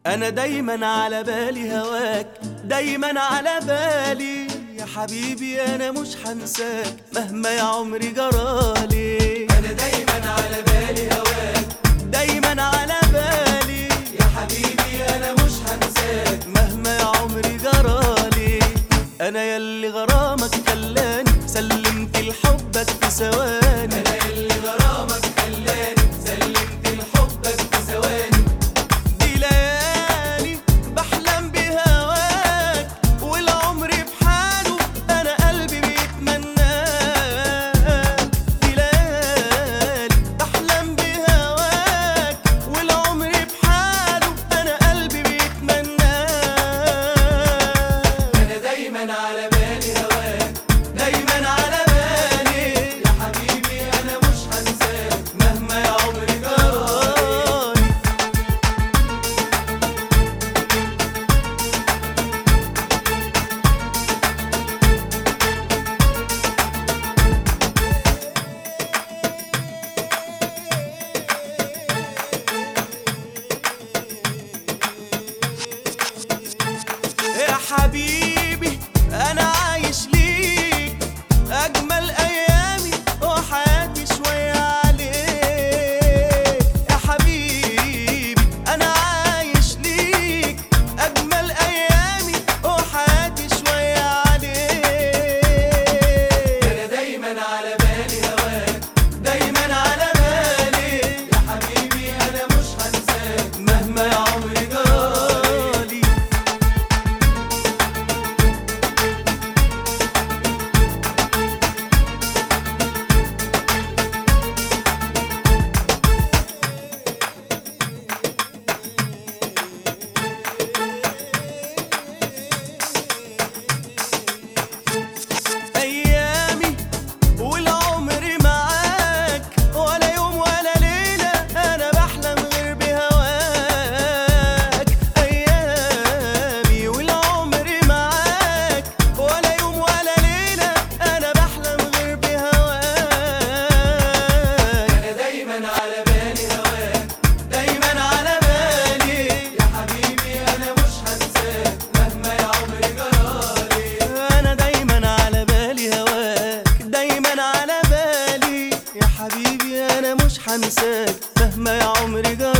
أنا دايما على بالي هواك، دايما على بالي يا حبيبي، أنا مش هنساك مهما يا عمري جرالي. أنا دايما على بالي هواك، دايما على بالي يا حبيبي أنا مش هنساك مهما يا عمري جرالي. أنا يلي غرامك خلاني سلمت لحبك في ثواني. أنا يلي غرامك خلاني سلمت لحبك في ثواني. دي ليالي بحلم بهواك والعمر بحاله أنا قلبي بيتمناك. دي ليالي بحلم بهواك والعمر بحاله أنا قلبي بيتمناك. أنا دايما على بالي هواك، دايما على بالي يا حبيبي أنا مش هنساك مهما يا عمري جرالي. يا حبيبي أنا عايش ليك أجمل أيامي وحياتي شوية عليك. يا حبيبي أنا عايش ليك أجمل أيامي وحياتي شوية عليك. أنا دايما على بالي هواك، دايما على بالي يا حبيبي أنا مش هنساك مهما يا عمري جرالي. أيامي والعمر معاك ولا يوم ولا ليلة أنا بحلم غير بهواك. أيامي والعمر معاك ولا يوم ولا ليلة أنا بحلم غير بهواك. أنا دايما على بالي هواك، دايما على بالي يا حبيبي أنا مش هنساك مهما يا عمري جرالي. أنا دايما على بالي هواك، دايما على بالي يا حبيبي، أنا مش هنساك مهما يا عمري جرالي.